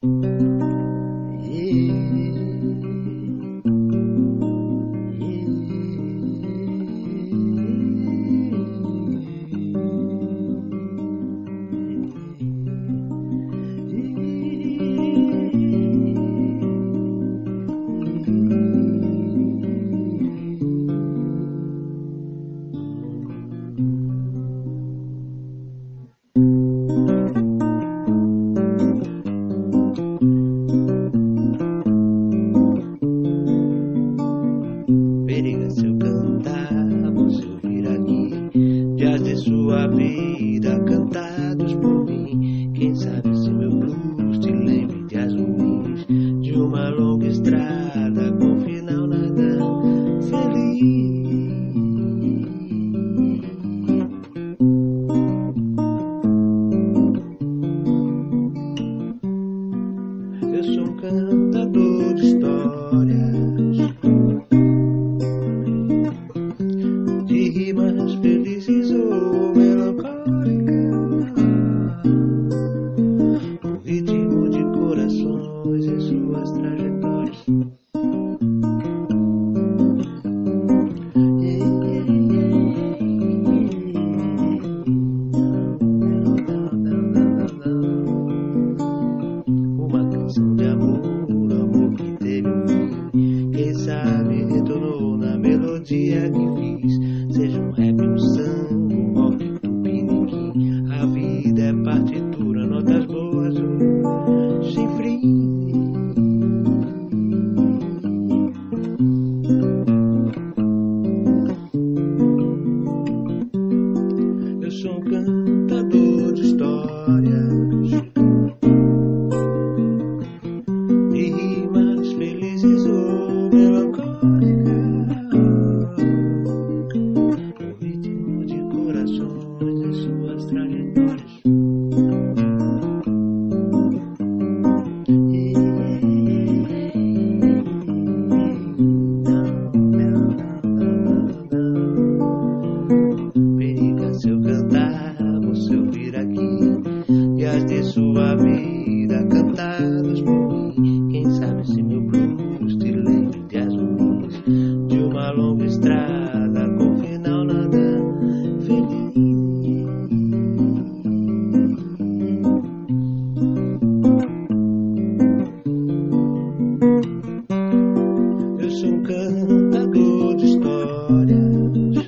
Periga se eu cantar, você ouvir aqui dias de sua vida cantados por mim. Quem sabe se meu blues te lembre dias ruins de uma longa estrada com final nada feliz. Eu sou um cantador de histórias, de rimas felizes ou melancólicas, o ritmo de corações em suas trajetórias. Uma canção de amor, amor que teve um fim. Quem sabe retornou na melodia que fiz. Seja um rap, um samba, um rock, tupiniquim. A vida é partitura, notas boas ou chifrinho. Eu sou um cantador de histórias, de rimas felizes ou melancólicas, o ritmo de corações em suas trajetórias. Periga se eu cantar, você ouvir aqui dias de sua vida cantados por mim. Quem sabe se meu blues te lembre dias ruins de uma longa estrada com final nada feliz. Eu sou um cantador de histórias,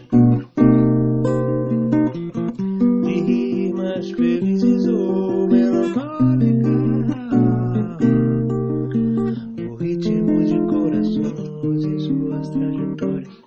de rimas felizes ou melancólicas, o ritmo de corações em suas trajetórias.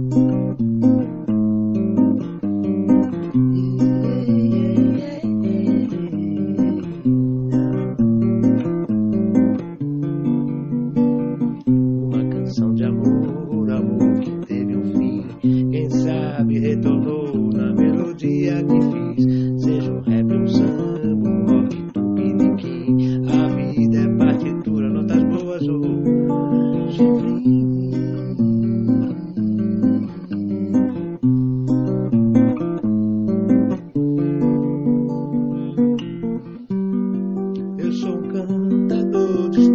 Uma canção de amor, amor que teve um fim. Quem sabe retornou na melodia que fiz. Seja um rap, um samba, um rock, tupiniquim. A vida é partitura, notas boas ou chifrinho. Eu sou um cantador de